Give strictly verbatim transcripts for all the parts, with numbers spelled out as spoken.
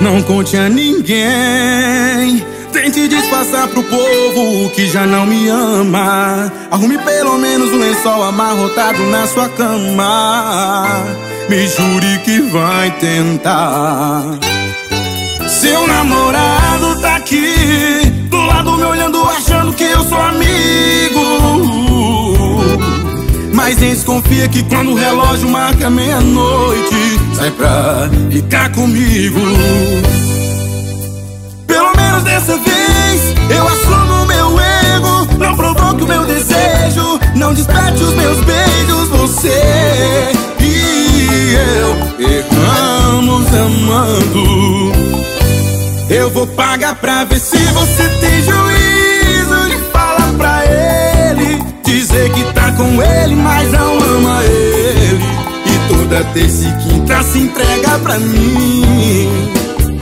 Não conte a ninguém, tente disfarçar pro povo que já não me ama. Arrume pelo menos um lençol amarrotado na sua cama. Me jure que vai tentar. Seu namorado tá aqui do lado me olhando, achando que eu sou amigo. Mas nem desconfia que quando o relógio marca meia-noite, sai pra ficar comigo. Pelo menos dessa vez eu assumo o meu erro. Não provoque o meu desejo, não desperte os meus beijos. Você e eu erramos amando. Eu vou pagar pra ver se você tem juízo de falar pra ele, dizer que tá com ele, mas não ama ele. E toda terça e quinta se entrega pra mim.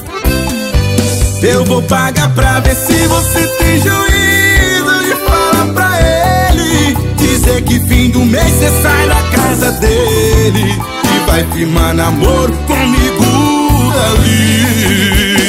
Eu vou pagar pra ver se você tem juízo de falar pra ele, dizer que fim do mês cê sai da casa dele e vai firmar namoro comigo dali.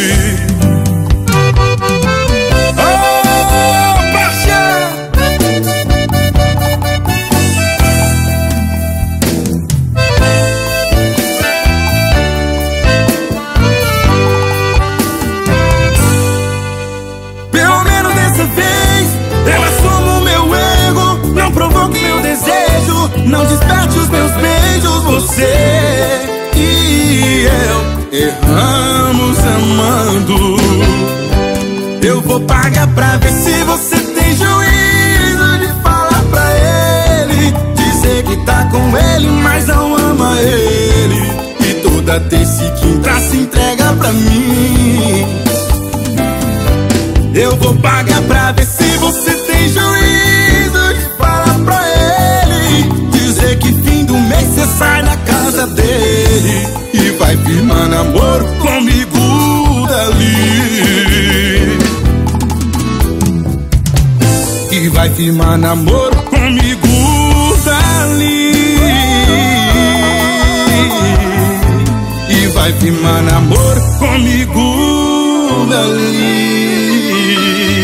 Não desperte os meus beijos. Você e eu erramos amando. Eu vou pagar pra ver se você tem juízo de falar pra ele, dizer que tá com ele, mas não ama ele. E toda terça e quinta se entrega pra mim. Eu vou pagar pra ver se você tem juízo de falar pra ele, dizer que fim do mês cê sai da casa dele e vai firmar namoro comigo dali. E vai firmar namoro comigo dali. E vai firmar namoro comigo dali.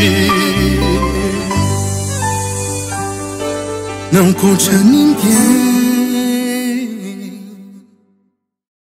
Não conte a ninguém.